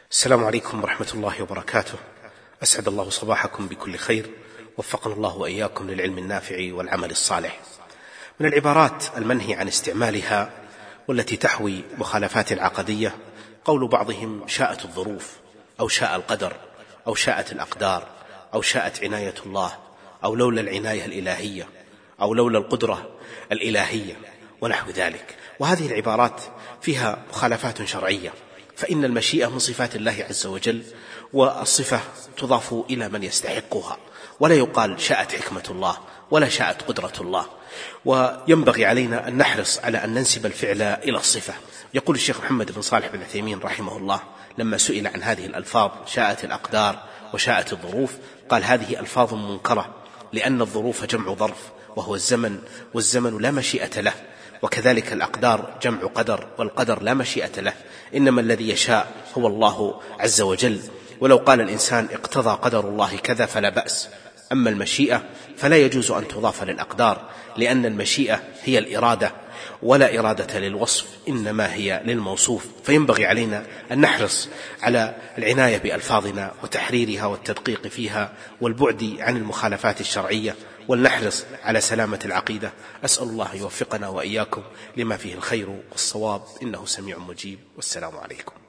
السلام عليكم ورحمة الله وبركاته. أسعد الله صباحكم بكل خير، وفقنا الله وإياكم للعلم النافع والعمل الصالح. من العبارات المنهي عن استعمالها والتي تحوي مخالفات عقدية قول بعضهم: شاءت الظروف، أو شاء القدر، أو شاءت الأقدار، أو شاءت عناية الله، أو لولا العناية الإلهية، أو لولا القدرة الإلهية، ونحو ذلك. وهذه العبارات فيها مخالفات شرعية، فإن المشيئة من صفات الله عز وجل، والصفة تضاف إلى من يستحقها، ولا يقال شاءت حكمة الله ولا شاءت قدرة الله. وينبغي علينا أن نحرص على أن ننسب الفعل إلى الصفة. يقول الشيخ محمد بن صالح بن عثيمين رحمه الله لما سئل عن هذه الألفاظ: شاءت الأقدار وشاءت الظروف، قال: هذه ألفاظ منكرة، لأن الظروف جمع ظرف وهو الزمن، والزمن لا مشيئة له، وكذلك الأقدار جمع قدر، والقدر لا مشيئة له، إنما الذي يشاء هو الله عز وجل. ولو قال الإنسان اقتضى قدر الله كذا فلا بأس. أما المشيئة فلا يجوز أن تضاف للأقدار، لأن المشيئة هي الإرادة، ولا إرادة للوصف، إنما هي للموصوف. فينبغي علينا أن نحرص على العناية بألفاظنا وتحريرها والتدقيق فيها والبعد عن المخالفات الشرعية، ولنحرص على سلامة العقيدة. أسأل الله يوفقنا وإياكم لما فيه الخير والصواب، إنه سميع مجيب. والسلام عليكم.